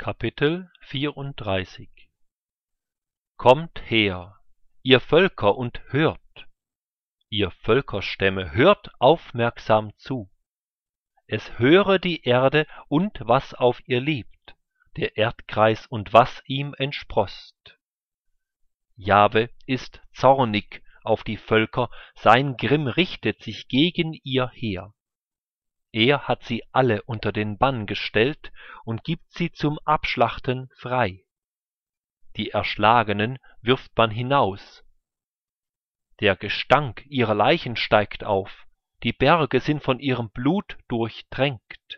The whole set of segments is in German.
Kapitel 34 Kommt her, ihr Völker, und hört, ihr Völkerstämme, hört aufmerksam zu. Es höre die Erde und was auf ihr lebt, der Erdkreis und was ihm entsproßt. Jahve ist zornig auf die Völker, sein Grimm richtet sich gegen ihr Heer. Er hat sie alle unter den Bann gestellt und gibt sie zum Abschlachten frei. Die Erschlagenen wirft man hinaus. Der Gestank ihrer Leichen steigt auf, die Berge sind von ihrem Blut durchtränkt.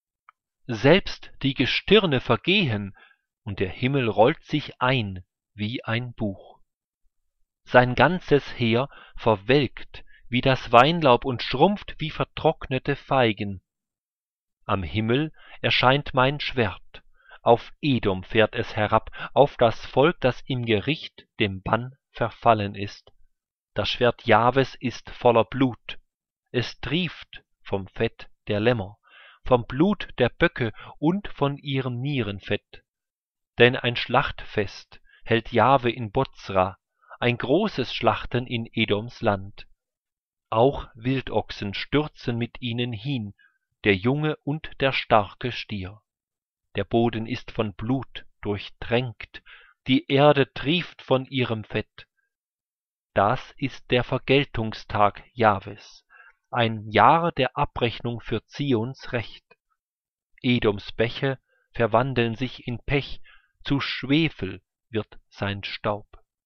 Selbst die Gestirne vergehen, und der Himmel rollt sich ein wie ein Buch. Sein ganzes Heer verwelkt wie das Weinlaub und schrumpft wie vertrocknete Feigen. Am Himmel erscheint mein Schwert, auf Edom fährt es herab, auf das Volk, das im Gericht dem Bann verfallen ist. Das Schwert Jahves ist voller Blut, es trieft vom Fett der Lämmer, vom Blut der Böcke und von ihrem Nierenfett. Denn ein Schlachtfest hält Jahve in Bozra, ein großes Schlachten in Edoms Land. Auch Wildochsen stürzen mit ihnen hin, der junge und der starke Stier. Der Boden ist von Blut durchtränkt, die Erde trieft von ihrem Fett. Das ist der Vergeltungstag Jahves, ein Jahr der Abrechnung für Zions Recht. Edoms Bäche verwandeln sich in Pech, zu Schwefel wird sein Staub.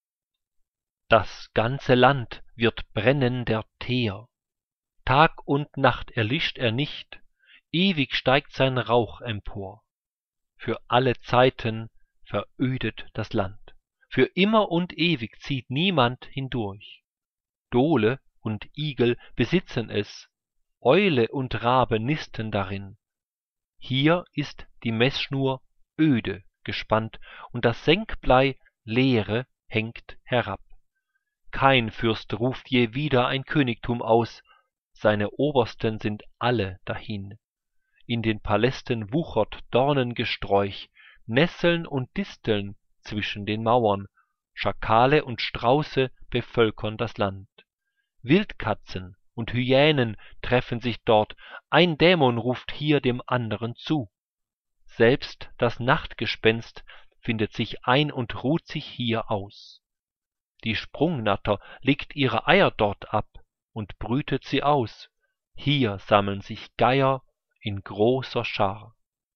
Das ganze Land wird brennen der Teer. Tag und Nacht erlischt er nicht, ewig steigt sein Rauch empor. Für alle Zeiten verödet das Land. Für immer und ewig zieht niemand hindurch. Dole und Igel besitzen es, Eule und Rabe nisten darin. Hier ist die Meßschnur öde gespannt und das Senkblei leere hängt herab. Kein Fürst ruft je wieder ein Königtum aus, seine Obersten sind alle dahin. In den Palästen wuchert Dornengesträuch, Nesseln und Disteln zwischen den Mauern, Schakale und Strauße bevölkern das Land. Wildkatzen und Hyänen treffen sich dort, ein Dämon ruft hier dem anderen zu. Selbst das Nachtgespenst findet sich ein und ruht sich hier aus. Die Sprungnatter legt ihre Eier dort ab und brütet sie aus. Hier sammeln sich Geier in großer Schar.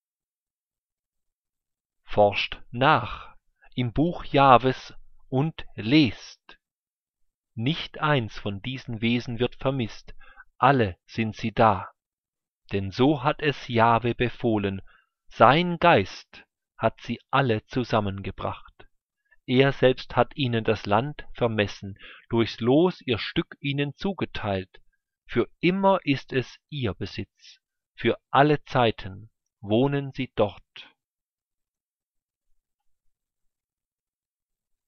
Forscht nach im Buch Jahves und lest. Nicht eins von diesen Wesen wird vermisst, alle sind sie da. Denn so hat es Jahve befohlen, sein Geist hat sie alle zusammengebracht. Er selbst hat ihnen das Land vermessen, durchs Los ihr Stück ihnen zugeteilt. Für immer ist es ihr Besitz, für alle Zeiten wohnen sie dort.